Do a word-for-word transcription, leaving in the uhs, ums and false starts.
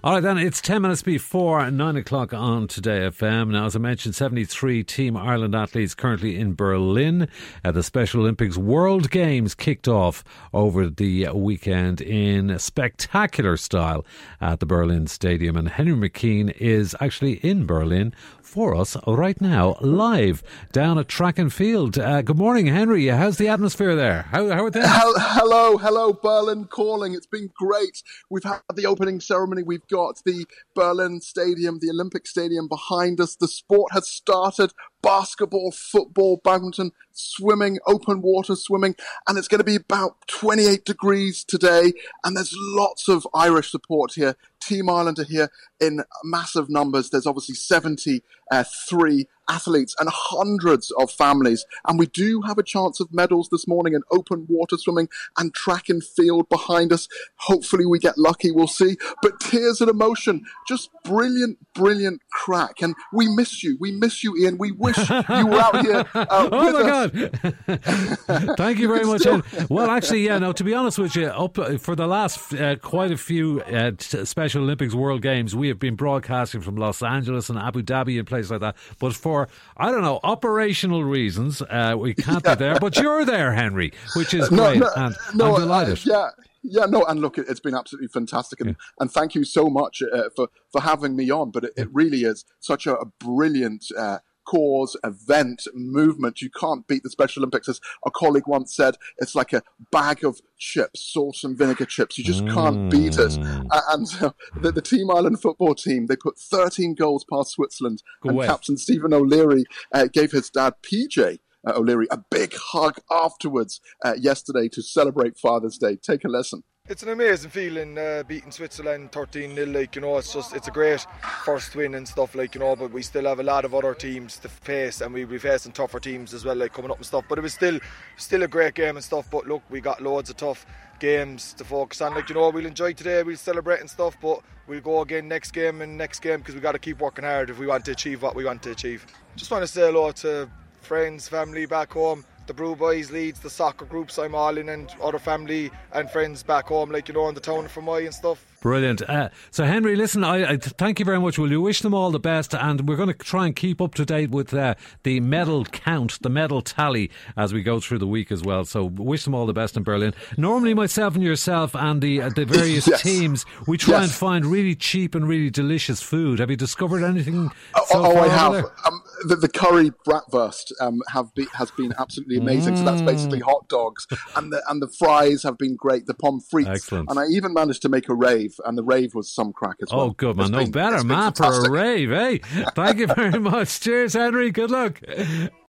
All right, then, it's ten minutes before nine o'clock on Today F M. Now, as I mentioned, seventy-three Team Ireland athletes currently in Berlin. Uh, the Special Olympics World Games kicked off over the weekend in spectacular style at the Berlin Stadium. And Henry McKean is actually in Berlin for us right now, live down at Track and Field. Uh, good morning, Henry. How's the atmosphere there? How, how are things? Hello, hello, Berlin calling. It's been great. We've had the opening ceremony. We've got the Berlin Stadium, the Olympic Stadium behind us. The sport has started. Basketball, football, badminton, swimming, open water swimming. And it's going to be about twenty-eight degrees today. And there's lots of Irish support here. Team Ireland are here in massive numbers. There's obviously seventy-three athletes and hundreds of families. And we do have a chance of medals this morning in open water swimming and track and field behind us. Hopefully we get lucky, we'll see. But tears and emotion, just brilliant, brilliant crack. And we miss you. We miss you, Ian. We wish you were out here uh, oh with my us. God. Thank you very much. Still... Well, actually, yeah, no, to be honest with you, up for the last uh, quite a few uh, Special Olympics World Games, we have been broadcasting from Los Angeles and Abu Dhabi and places like that. But for, I don't know, operational reasons, uh, we can't yeah. be there. But you're there, Henry, which is no, great. No, and no, I'm delighted. Uh, yeah. Yeah, no, and look, it's been absolutely fantastic, and, yeah. and thank you so much uh, for, for having me on, but it, it really is such a, a brilliant uh, cause, event, movement. You can't beat the Special Olympics. As a colleague once said, it's like a bag of chips, salt and vinegar chips. You just mm. can't beat it. Uh, and uh, the, the Team Ireland football team, they put thirteen goals past Switzerland, Go and away. Captain Stephen O'Leary uh, gave his dad, P J, Uh, O'Leary, a big hug afterwards uh, yesterday to celebrate Father's Day. Take a listen. It's an amazing feeling uh, beating Switzerland thirteen nil, like, you know, it's just, it's a great first win and stuff, like, you know, but we still have a lot of other teams to face, and we'll be facing tougher teams as well, like, coming up and stuff, but it was still, still a great game and stuff, but look, we got loads of tough games to focus on, like, you know, we'll enjoy today, we'll celebrate and stuff, but we'll go again next game and next game, because we got to keep working hard if we want to achieve what we want to achieve. Just want to say hello to friends, family back home, the Brew Boys, Leeds, the soccer groups I'm all in, and other family and friends back home, like, you know, in the town of Fermoy and stuff. Brilliant. Uh, so, Henry, listen, I, I thank you very much. Will you wish them all the best? And we're going to try and keep up to date with uh, the medal count, the medal tally, as we go through the week as well. So, wish them all the best in Berlin. Normally, myself and yourself and the uh, the various yes. teams, we try yes. and find really cheap and really delicious food. Have you discovered anything? Oh, so oh far I have. Um, the, the curry bratwurst um, have be, has been absolutely amazing. Mm. So that's basically hot dogs, and the and the fries have been great. The pommes frites, excellent. And I even managed to make a rave. And the rave was some crack as well. Oh, good man. It's No been, better man for a rave, eh? Thank you very much. Cheers, Henry. Good luck.